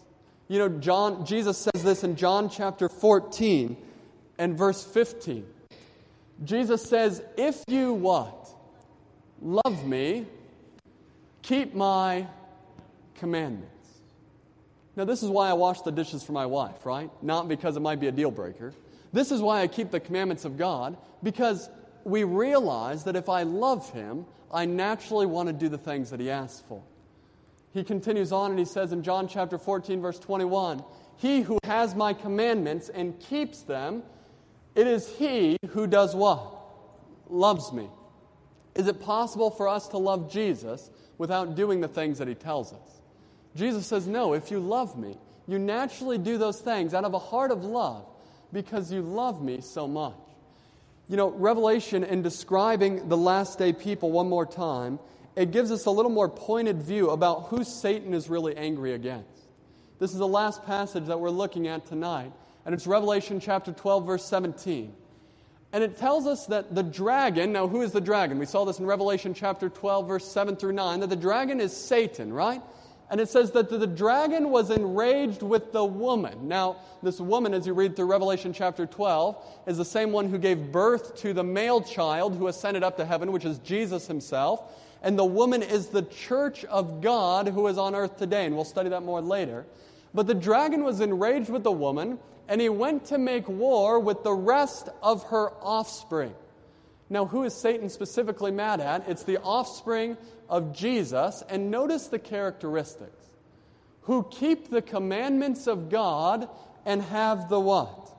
You know, Jesus says this in John chapter 14 and verse 15. Jesus says, if you what? Love me, keep my commandments. Now, this is why I wash the dishes for my wife, right? Not because it might be a deal breaker. This is why I keep the commandments of God, because we realize that if I love Him, I naturally want to do the things that He asks for. He continues on and he says in John chapter 14, verse 21, he who has my commandments and keeps them, it is he who does what? Loves me. Is it possible for us to love Jesus without doing the things that He tells us? Jesus says, no, if you love me, you naturally do those things out of a heart of love because you love me so much. You know, Revelation, in describing the last day people one more time, it gives us a little more pointed view about who Satan is really angry against. This is the last passage that we're looking at tonight, and it's Revelation chapter 12, verse 17. And it tells us that the dragon, now who is the dragon? We saw this in Revelation chapter 12, verse 7 through 9, that the dragon is Satan, right? And it says that the dragon was enraged with the woman. Now, this woman, as you read through Revelation chapter 12, is the same one who gave birth to the male child who ascended up to heaven, which is Jesus Himself. And the woman is the church of God who is on earth today. And we'll study that more later. But the dragon was enraged with the woman, and he went to make war with the rest of her offspring. Now, who is Satan specifically mad at? It's the offspring of Jesus. And notice the characteristics. Who keep the commandments of God and have the what?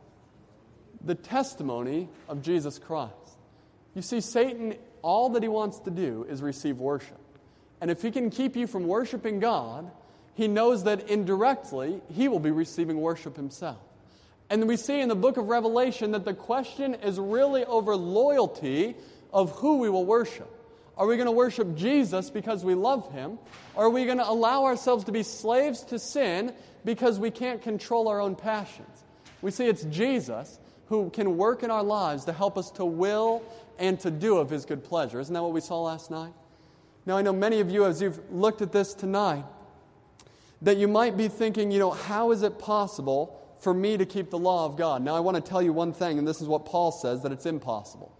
The testimony of Jesus Christ. You see, Satan, all that he wants to do is receive worship. And if he can keep you from worshiping God, he knows that indirectly he will be receiving worship himself. And we see in the book of Revelation that the question is really over loyalty of who we will worship. Are we going to worship Jesus because we love Him? Or are we going to allow ourselves to be slaves to sin because we can't control our own passions? We see it's Jesus who can work in our lives to help us to will and to do of His good pleasure. Isn't that what we saw last night? Now, I know many of you, as you've looked at this tonight, that you might be thinking, how is it possible for me to keep the law of God? Now, I want to tell you one thing, and this is what Paul says, that it's impossible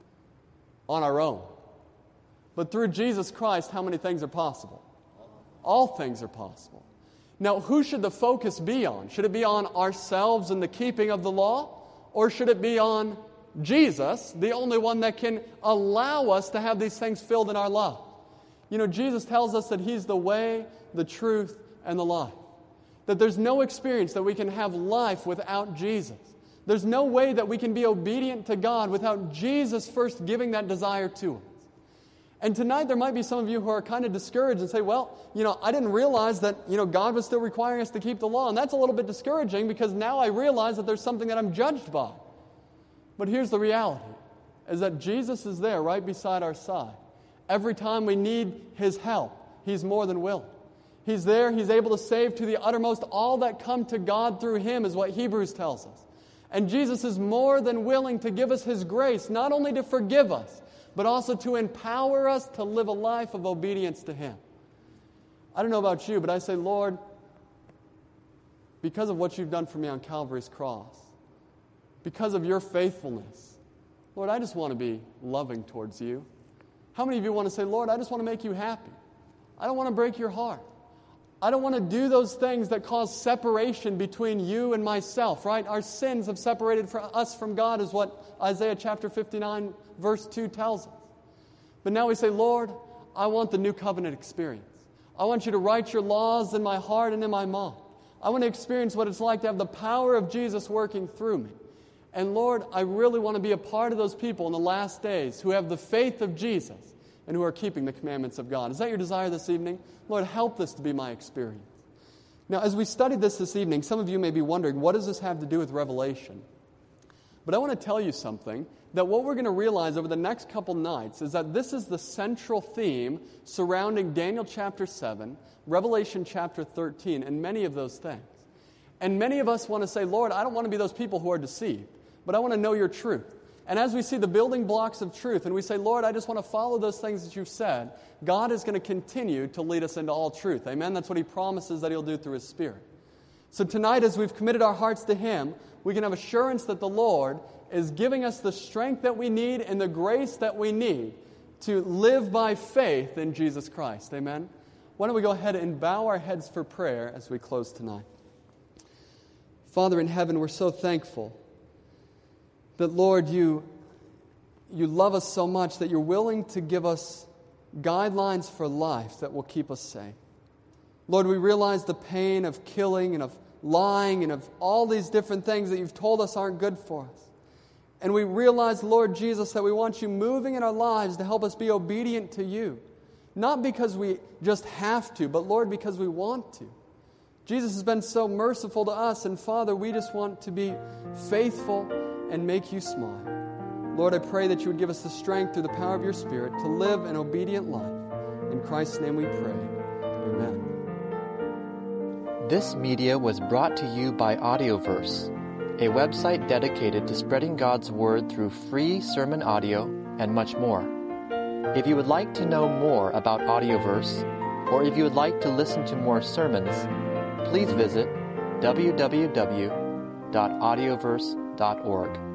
on our own. But through Jesus Christ, how many things are possible? All things are possible. Now, who should the focus be on? Should it be on ourselves and the keeping of the law? Or should it be on Jesus, the only one that can allow us to have these things filled in our life? Jesus tells us that He's the way, the truth, and the life. That there's no experience that we can have life without Jesus. There's no way that we can be obedient to God without Jesus first giving that desire to us. And tonight there might be some of you who are kind of discouraged and say, well, I didn't realize that, God was still requiring us to keep the law. And that's a little bit discouraging because now I realize that there's something that I'm judged by. But here's the reality, is that Jesus is there right beside our side. Every time we need His help, He's more than willing. He's there, He's able to save to the uttermost. All that come to God through Him is what Hebrews tells us. And Jesus is more than willing to give us His grace, not only to forgive us, but also to empower us to live a life of obedience to Him. I don't know about you, but I say, Lord, because of what You've done for me on Calvary's cross, because of Your faithfulness, Lord, I just want to be loving towards You. How many of you want to say, Lord, I just want to make You happy? I don't want to break Your heart. I don't want to do those things that cause separation between You and myself, right? Our sins have separated us from God, is what Isaiah chapter 59, verse 2 tells us. But now we say, Lord, I want the new covenant experience. I want You to write Your laws in my heart and in my mind. I want to experience what it's like to have the power of Jesus working through me. And Lord, I really want to be a part of those people in the last days who have the faith of Jesus and who are keeping the commandments of God. Is that your desire this evening? Lord, help this to be my experience. Now, as we studied this evening, some of you may be wondering, what does this have to do with Revelation? But I want to tell you something, that what we're going to realize over the next couple nights is that this is the central theme surrounding Daniel chapter 7, Revelation chapter 13, and many of those things. And many of us want to say, Lord, I don't want to be those people who are deceived, but I want to know Your truth. And as we see the building blocks of truth, and we say, Lord, I just want to follow those things that You've said, God is going to continue to lead us into all truth. Amen? That's what He promises that He'll do through His Spirit. So tonight, as we've committed our hearts to Him, we can have assurance that the Lord is giving us the strength that we need and the grace that we need to live by faith in Jesus Christ. Amen? Why don't we go ahead and bow our heads for prayer as we close tonight. Father in heaven, we're so thankful that, Lord, you love us so much that you're willing to give us guidelines for life that will keep us safe. Lord, we realize the pain of killing and of lying and of all these different things that you've told us aren't good for us. And we realize, Lord Jesus, that we want you moving in our lives to help us be obedient to you. Not because we just have to, but Lord, because we want to. Jesus has been so merciful to us, and Father, we just want to be faithful and make you smile. Lord, I pray that you would give us the strength through the power of your Spirit to live an obedient life. In Christ's name we pray. Amen. This media was brought to you by Audioverse, a website dedicated to spreading God's Word through free sermon audio and much more. If you would like to know more about Audioverse, or if you would like to listen to more sermons, please visit www.audioverse.org.